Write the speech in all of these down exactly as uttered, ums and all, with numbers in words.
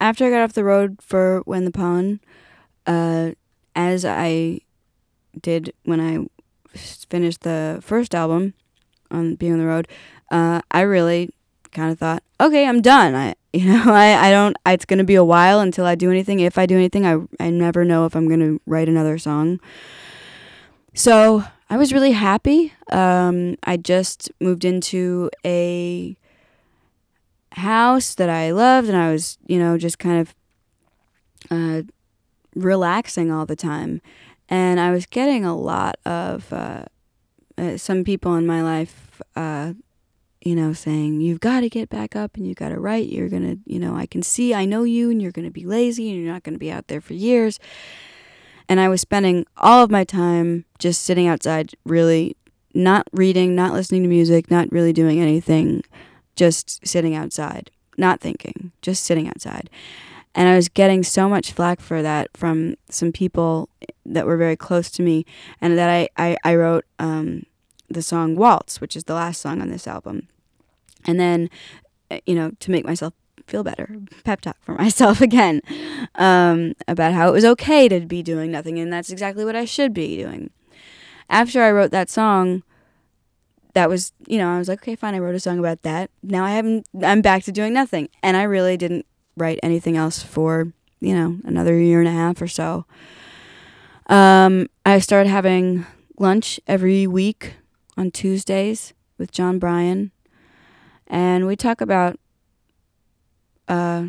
after I got off the road for When the Pawn, uh, as I did when I finished the first album on Being on the Road, uh, I really kind of thought, okay, I'm done. I, you know, I, I don't, it's going to be a while until I do anything. If I do anything, I, I never know if I'm going to write another song. So I was really happy. Um, I just moved into a house that I loved, and I was, you know, just kind of uh, relaxing all the time. And I was getting a lot of uh, uh, some people in my life, uh, you know, saying, you've got to get back up and you've got to write. You're going to, you know, I can see, I know you, and you're going to be lazy and you're not going to be out there for years. And I was spending all of my time just sitting outside, really not reading, not listening to music, not really doing anything, just sitting outside, not thinking, just sitting outside. And I was getting so much flack for that from some people that were very close to me, and that I, I, I wrote um, the song Waltz, which is the last song on this album. And then, you know, to make myself feel better, pep talk for myself again, um, about how it was okay to be doing nothing, and that's exactly what I should be doing. After I wrote that song, that was, you know, I was like, okay, fine, I wrote a song about that. Now I haven't, I'm back to doing nothing. And I really didn't write anything else for, you know, another year and a half or so. Um, I started having lunch every week on Tuesdays with John Bryan. And we talk about, uh,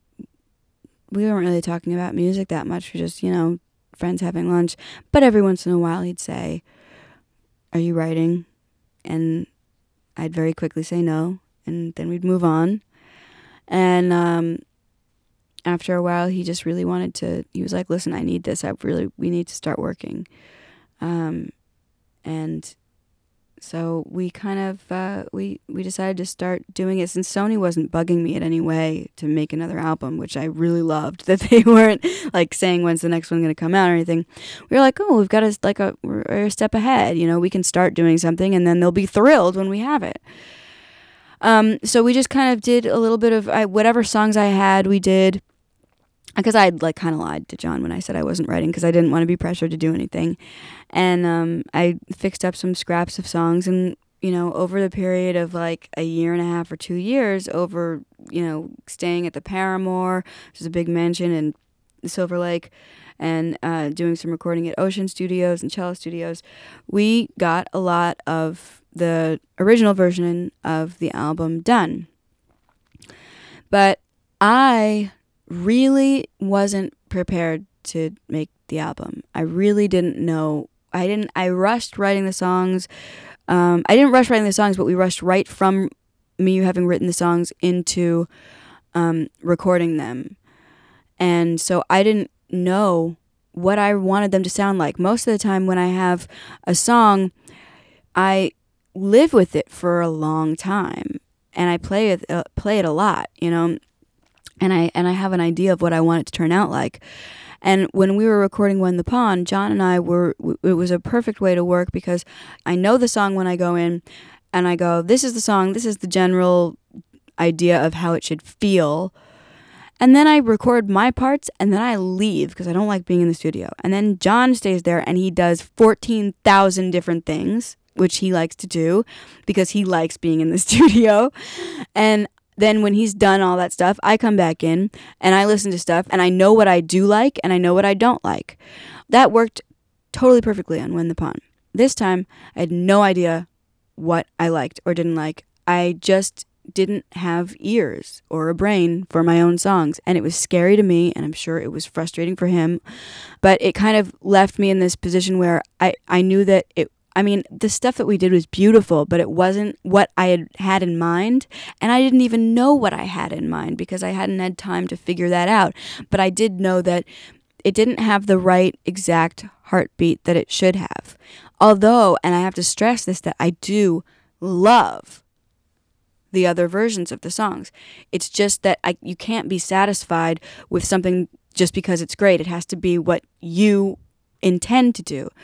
we weren't really talking about music that much. We're just, you know, friends having lunch. But every once in a while he'd say, are you writing? And I'd very quickly say no. And then we'd move on. And, um, after a while, he just really wanted to, he was like, listen, I need this. I really, we need to start working. Um, and so we kind of, uh, we, we decided to start doing it, since Sony wasn't bugging me in any way to make another album, which I really loved, that they weren't like saying, when's the next one going to come out or anything. We were like, oh, we've got a, like a, we're a step ahead, you know, we can start doing something and then they'll be thrilled when we have it. Um, so we just kind of did a little bit of, I, whatever songs I had, we did. Because I like kind of lied to John when I said I wasn't writing, because I didn't want to be pressured to do anything. And um, I fixed up some scraps of songs, and, you know, over the period of like a year and a half or two years, over, you know, staying at the Paramore, which is a big mansion in Silver Lake, and uh, doing some recording at Ocean Studios and Cello Studios, we got a lot of the original version of the album done. But I really wasn't prepared to make the album. I really didn't know. I didn't. I rushed writing the songs. Um, I didn't rush writing the songs, but we rushed right from me having written the songs into um, recording them. And so I didn't know what I wanted them to sound like. Most of the time when I have a song, I live with it for a long time, and I play it, uh, play it a lot, you know. And I and I have an idea of what I want it to turn out like. And when we were recording When the Pawn, John and I were, it was a perfect way to work, because I know the song when I go in, and I go, this is the song, this is the general idea of how it should feel. And then I record my parts, and then I leave, because I don't like being in the studio. And then John stays there, and he does fourteen thousand different things, which he likes to do, because he likes being in the studio. And then when he's done all that stuff, I come back in and I listen to stuff, and I know what I do like and I know what I don't like. That worked totally perfectly on When the Pawn. This time, I had no idea what I liked or didn't like. I just didn't have ears or a brain for my own songs, and it was scary to me, and I'm sure it was frustrating for him. But it kind of left me in this position where I, I knew that it I mean, the stuff that we did was beautiful, but it wasn't what I had had in mind. And I didn't even know what I had in mind, because I hadn't had time to figure that out. But I did know that it didn't have the right exact heartbeat that it should have. Although, and I have to stress this, that I do love the other versions of the songs. It's just that I, you can't be satisfied with something just because it's great. It has to be what you intend to do.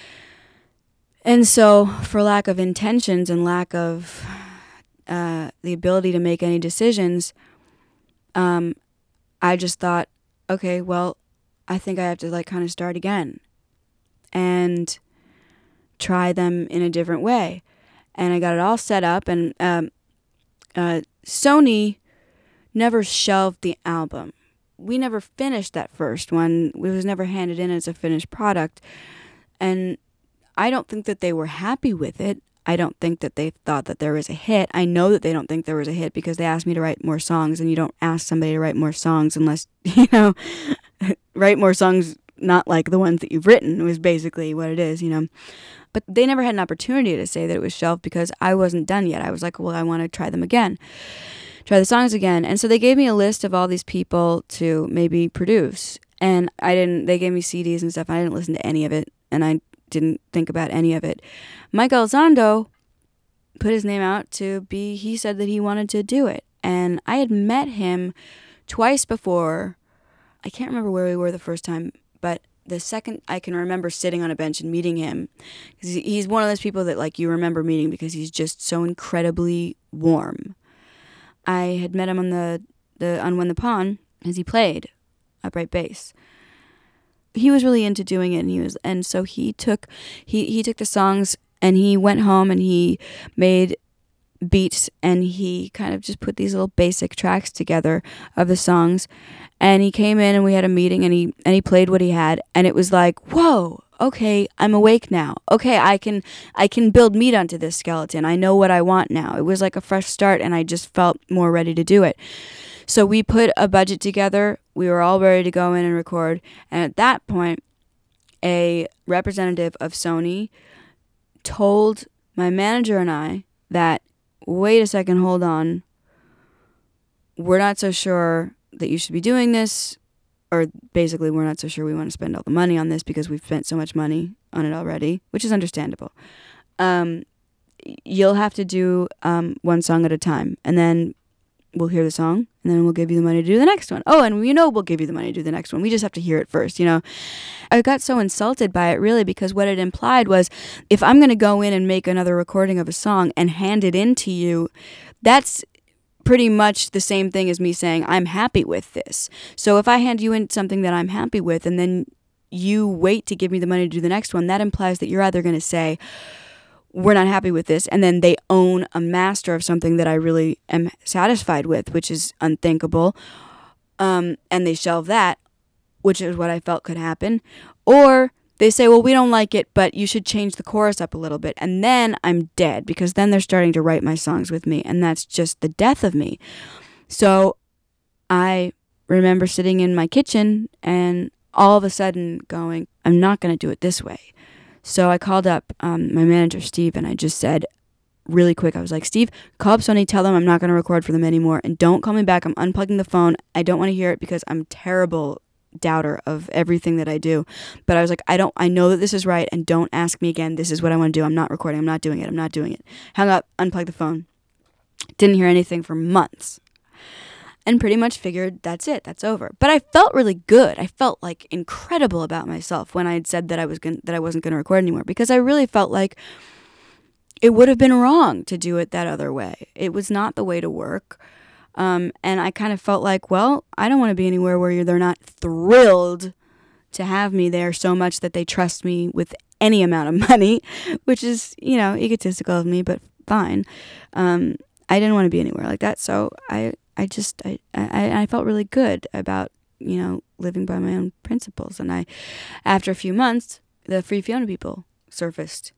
And so, for lack of intentions and lack of uh, the ability to make any decisions, um, I just thought, okay, well, I think I have to like kind of start again and try them in a different way. And I got it all set up, and um, uh, Sony never shelved the album. We never finished that first one. It was never handed in as a finished product. And I don't think that they were happy with it. I don't think that they thought that there was a hit. I know that they don't think there was a hit because they asked me to write more songs, and you don't ask somebody to write more songs unless, you know, write more songs not like the ones that you've written was basically what it is, you know. But they never had an opportunity to say that it was shelved because I wasn't done yet. I was like, well, I want to try them again, try the songs again. And so they gave me a list of all these people to maybe produce. And I didn't, they gave me C Ds and stuff. I didn't listen to any of it, and I didn't think about any of it. Mike Elizondo put his name out to be, he said that he wanted to do it. And I had met him twice before. I can't remember where we were the first time, but the second I can remember sitting on a bench and meeting him, because he's one of those people that like you remember meeting because he's just so incredibly warm. I had met him on the, the on When the Pawn as he played upright bass. He was really into doing it, and he was, and so he took he, he took the songs and he went home and he made beats, and he kind of just put these little basic tracks together of the songs. And he came in and we had a meeting, and he and he played what he had, and it was like, whoa, okay, I'm awake now. Okay, I can I can build meat onto this skeleton. I know what I want now. It was like a fresh start, and I just felt more ready to do it. So we put a budget together. We were all ready to go in and record. And at that point, a representative of Sony told my manager and I that, wait a second, hold on. We're not so sure that you should be doing this. Or basically, we're not so sure we want to spend all the money on this because we've spent so much money on it already, which is understandable. Um, you'll have to do um, one song at a time. And then we'll hear the song, and then we'll give you the money to do the next one. Oh, and you know we'll give you the money to do the next one. We just have to hear it first, you know. I got so insulted by it, really, because what it implied was, if I'm going to go in and make another recording of a song and hand it in to you, that's pretty much the same thing as me saying, I'm happy with this. So if I hand you in something that I'm happy with, and then you wait to give me the money to do the next one, that implies that you're either going to say, we're not happy with this, and then they own a master of something that I really am satisfied with, which is unthinkable, um, and they shelve that, which is what I felt could happen. Or they say, well, we don't like it, but you should change the chorus up a little bit, and then I'm dead, because then they're starting to write my songs with me, and that's just the death of me. So I remember sitting in my kitchen and all of a sudden going, I'm not going to do it this way. So I called up um, my manager, Steve, and I just said really quick, I was like, Steve, call up Sony, tell them I'm not going to record for them anymore, and don't call me back. I'm unplugging the phone. I don't want to hear it because I'm a terrible doubter of everything that I do. But I was like, I don't, I know that this is right, and don't ask me again. This is what I want to do. I'm not recording. I'm not doing it. I'm not doing it. Hung up, unplugged the phone. Didn't hear anything for months. And pretty much figured that's it, that's over. But I felt really good. I felt like incredible about myself when I had said that I was gonna, that I wasn't going to record anymore, because I really felt like it would have been wrong to do it that other way. It was not the way to work. Um, and I kind of felt like, well, I don't want to be anywhere where they're not thrilled to have me there so much that they trust me with any amount of money, which is, you know, egotistical of me, but fine. Um, I didn't want to be anywhere like that, so I... I just, I, I, I felt really good about, you know, living by my own principles. And I, after a few months, the Free Fiona people surfaced.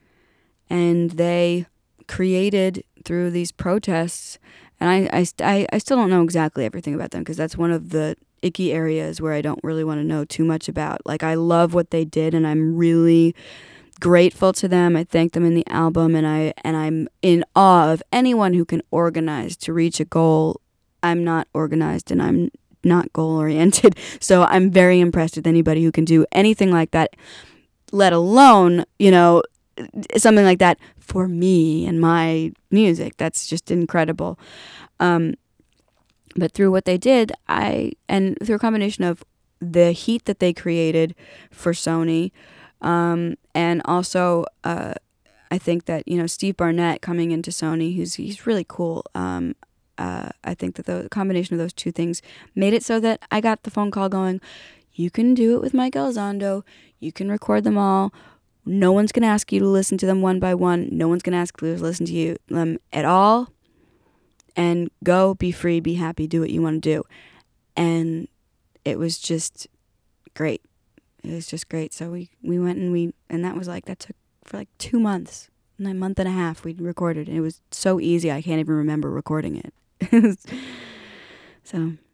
And they created, through these protests, and I, I, I, I still don't know exactly everything about them, because that's one of the icky areas where I don't really want to know too much about. Like, I love what they did, and I'm really grateful to them. I thank them in the album, and I and I'm in awe of anyone who can organize to reach a goal. I'm not organized, and I'm not goal-oriented, so I'm very impressed with anybody who can do anything like that, let alone, you know, something like that for me and my music. That's just incredible. Um, but through what they did, I, and through a combination of the heat that they created for Sony, um, and also, uh, I think that, you know, Steve Barnett coming into Sony, who's he's really cool. Um, uh, I think that the combination of those two things made it so that I got the phone call going, you can do it with Mike Elizondo. You can record them all. No one's going to ask you to listen to them one by one. No one's going to ask you to listen to you them at all. And go, be free, be happy, do what you want to do. And it was just great. It was just great. So we, we went and we, and that was like, that took for like two months, and a month and a half we recorded. And it was so easy. I can't even remember recording it. So